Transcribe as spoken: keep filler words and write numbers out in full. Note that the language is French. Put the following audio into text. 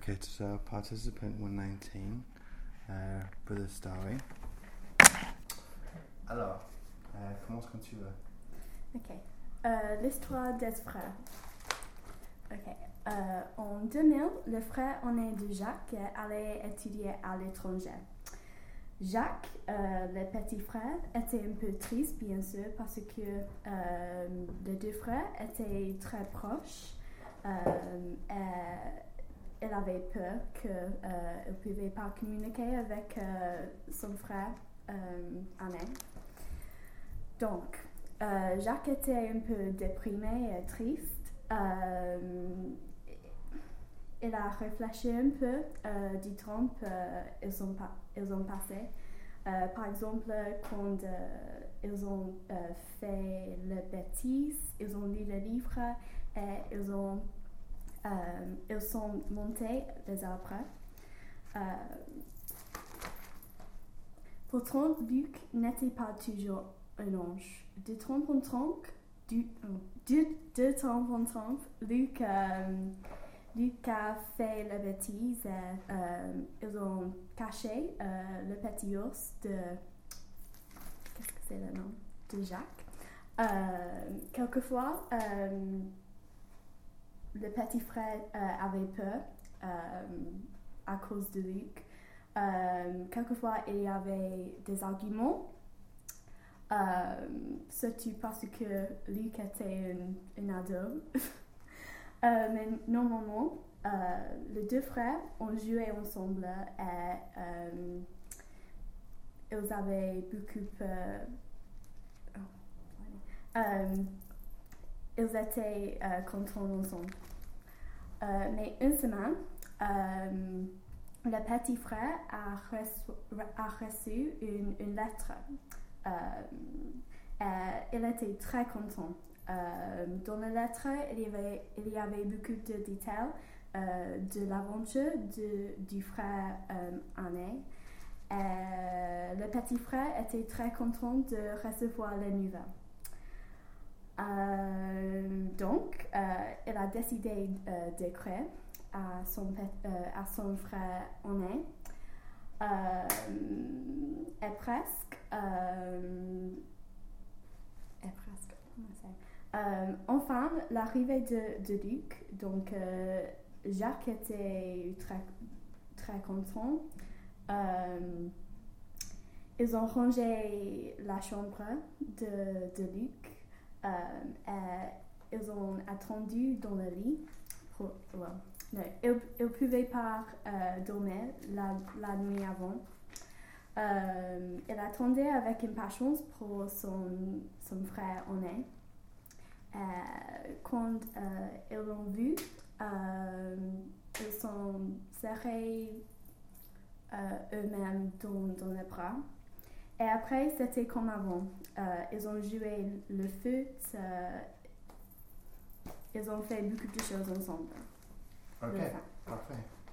Okay, so participant one nineteen, euh, Brother Starry. Alors, euh, commence quand tu veux. Ok. Euh, l'histoire des frères. Ok. Euh, en deux mille, le frère aîné de Jacques allait étudier à l'étranger. Jacques, euh, le petit frère, était un peu triste, bien sûr, parce que euh, les deux frères étaient très proches. Euh, et il avait peur qu'il euh, ne pouvait pas communiquer avec euh, son frère euh, aîné. Donc, euh, Jacques était un peu déprimé et triste. Euh, il a réfléchi un peu euh, du temps qu'ils ont, pa- ils ont passé. Euh, par exemple, quand euh, ils ont euh, fait le bêtise, ils ont lu le livre et ils, ont, euh, ils sont montés les arbres. Euh, Pourtant, Luc n'était pas toujours un ange. De temps en temps, du, de, de temps en temps, Luc, euh, Luc a fait la bêtise. Et, euh, ils ont caché euh, le petit ours de... Qu'est-ce que c'est le nom? De Jacques. Euh, quelquefois, euh, le petit frère euh, avait peur euh, à cause de Luc. Euh, quelquefois, il y avait des arguments, euh, surtout parce que Luc était un, un ado. euh, mais normalement, euh, les deux frères ont joué ensemble et euh, ils avaient beaucoup... Euh, oh, euh, ils étaient euh, contents ensemble. Euh, mais une semaine, euh, le petit frère a reçu, a reçu une, une lettre. Euh, euh, il était très content. Euh, dans la lettre, il y avait, il y avait beaucoup de détails euh, de l'aventure de, du frère euh, aîné. Euh, le petit frère était très content de recevoir les nouvelles. Euh, donc, euh, il a décidé euh, d'écrire à son, euh, à son frère aîné. Euh, et presque, euh, et presque, comment c'est? Euh, enfin, l'arrivée de, de Luc, donc euh, Jacques était très, très content. Euh, ils ont rangé la chambre de, de Luc. Euh, et ils ont attendu dans le lit. Pour, well, no, ils ne pouvaient pas euh, dormir la, la nuit avant. Euh, il attendait avec impatience pour son, son frère aîné. Euh, quand euh, ils l'ont vu, euh, ils sont serrés euh, eux-mêmes dans, dans les bras. Et après, c'était comme avant. Euh, ils ont joué le foot, euh, ils ont fait beaucoup de choses ensemble. Ok, parfait.